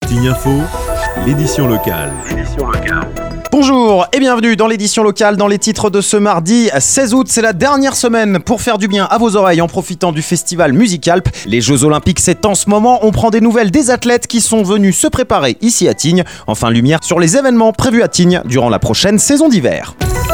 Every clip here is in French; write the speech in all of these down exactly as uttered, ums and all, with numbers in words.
Tignes Info, l'édition locale. Bonjour et bienvenue dans l'édition locale. Dans les titres de ce mardi seize août, c'est la dernière semaine pour faire du bien à vos oreilles en profitant du festival Musicalp. Les Jeux Olympiques, c'est en ce moment. On prend des nouvelles des athlètes qui sont venus se préparer ici à Tignes. Enfin, lumière sur les événements prévus à Tignes durant la prochaine saison d'hiver.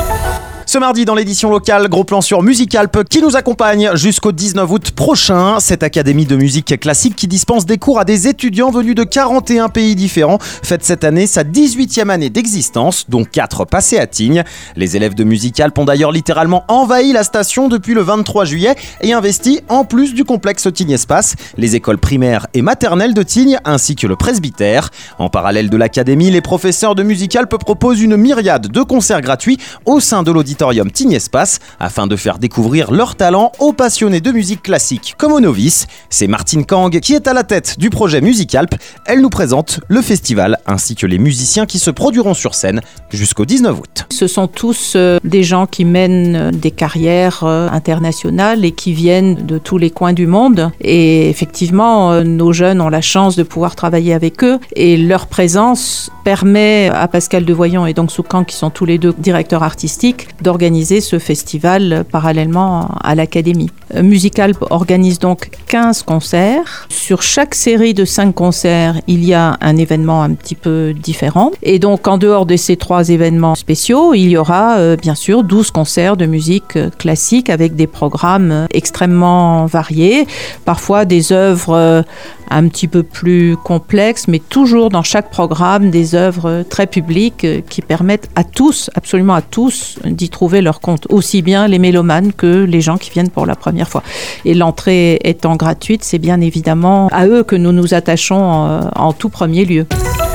Ce mardi, dans l'édition locale, gros plan sur Musicalp qui nous accompagne jusqu'au dix-neuf août prochain. Cette académie de musique classique qui dispense des cours à des étudiants venus de quarante et un pays différents fête cette année sa dix-huitième année d'existence, dont quatre passées à Tignes. Les élèves de Musicalp ont d'ailleurs littéralement envahi la station depuis le vingt-trois juillet et investi, en plus du complexe Tignes Espace, les écoles primaires et maternelles de Tignes ainsi que le presbytère. En parallèle de l'académie, les professeurs de Musicalp proposent une myriade de concerts gratuits au sein de l'auditorium Tignes Espace afin de faire découvrir leur talent aux passionnés de musique classique comme aux novices. C'est Martine Kang qui est à la tête du projet Musicalp. Elle nous présente le festival ainsi que les musiciens qui se produiront sur scène jusqu'au dix-neuf août. Ce sont tous euh, des gens qui mènent euh, des carrières euh, internationales et qui viennent de tous les coins du monde. Et effectivement, euh, nos jeunes ont la chance de pouvoir travailler avec eux et leur présence permet à Pascal Devoyant et Dong Soo Kang, qui sont tous les deux directeurs artistiques, d'organiser ce festival parallèlement à l'académie. Musicalp organise donc quinze concerts. Sur chaque série de cinq concerts, il y a un événement un petit peu différent. Et donc, en dehors de ces trois événements spéciaux, il y aura euh, bien sûr douze concerts de musique classique avec des programmes extrêmement variés, parfois des œuvres euh, un petit peu plus complexes, mais toujours dans chaque programme des œuvres très publiques euh, qui permettent à tous, absolument à tous, d'y trouver leur compte, aussi bien les mélomanes que les gens qui viennent pour la première fois. Et l'entrée étant gratuite, c'est bien évidemment à eux que nous nous attachons en, en tout premier lieu.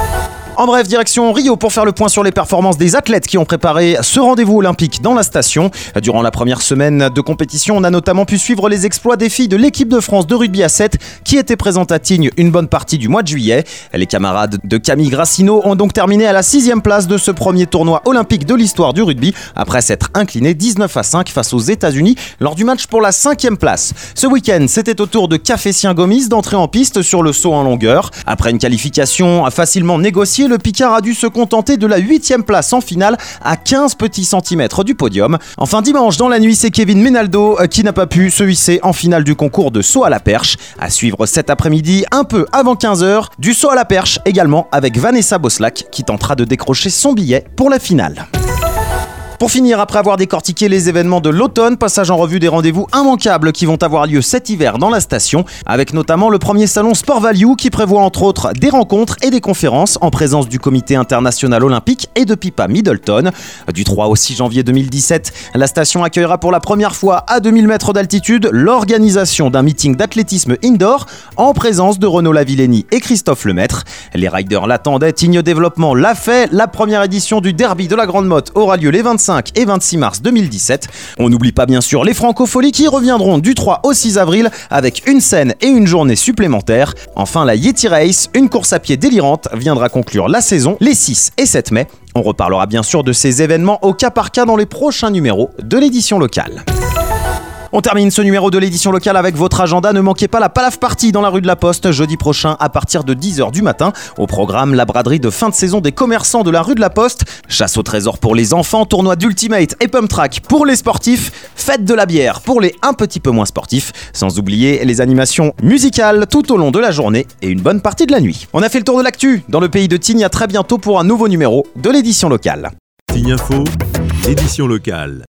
En bref, direction Rio pour faire le point sur les performances des athlètes qui ont préparé ce rendez-vous olympique dans la station. Durant la première semaine de compétition, on a notamment pu suivre les exploits des filles de l'équipe de France de rugby à sept qui étaient présentes à Tignes une bonne partie du mois de juillet. Les camarades de Camille Grassino ont donc terminé à la sixième place de ce premier tournoi olympique de l'histoire du rugby après s'être inclinés dix-neuf à cinq face aux États-Unis lors du match pour la cinquième place. Ce week-end, c'était au tour de Cafétien Gomis d'entrer en piste sur le saut en longueur. Après une qualification facilement négociée, le Picard a dû se contenter de la huitième place en finale à quinze petits centimètres du podium. Enfin, dimanche dans la nuit, c'est Kevin Menaldo qui n'a pas pu se hisser en finale du concours de saut à la perche. À suivre cet après-midi, un peu avant quinze heures, du saut à la perche également avec Vanessa Boslack qui tentera de décrocher son billet pour la finale. Pour finir, après avoir décortiqué les événements de l'automne, passage en revue des rendez-vous immanquables qui vont avoir lieu cet hiver dans la station, avec notamment le premier salon Sport Value qui prévoit entre autres des rencontres et des conférences en présence du Comité international olympique et de Pippa Middleton. Du trois au six janvier deux mille dix-sept, la station accueillera pour la première fois à deux mille mètres d'altitude l'organisation d'un meeting d'athlétisme indoor en présence de Renaud Lavillenie et Christophe Lemaître. Les riders l'attendaient, Tignes Développement l'a fait. La première édition du derby de la Grande Motte aura lieu les vingt-cinq et vingt-six mars deux mille dix-sept. On n'oublie pas bien sûr les Francopholies qui reviendront du trois au six avril avec une scène et une journée supplémentaires. Enfin, la Yeti Race, une course à pied délirante, viendra conclure la saison les six et sept mai. On reparlera bien sûr de ces événements au cas par cas dans les prochains numéros de l'édition locale. On termine ce numéro de l'édition locale avec votre agenda. Ne manquez pas la Palaf Party dans la rue de la Poste jeudi prochain à partir de dix heures du matin. Au programme, la braderie de fin de saison des commerçants de la rue de la Poste, chasse au trésor pour les enfants, tournoi d'Ultimate et Pump Track pour les sportifs, fête de la bière pour les un petit peu moins sportifs, sans oublier les animations musicales tout au long de la journée et une bonne partie de la nuit. On a fait le tour de l'actu dans le pays de Tignes. À très bientôt pour un nouveau numéro de l'édition locale. Tignes Info, l'édition locale.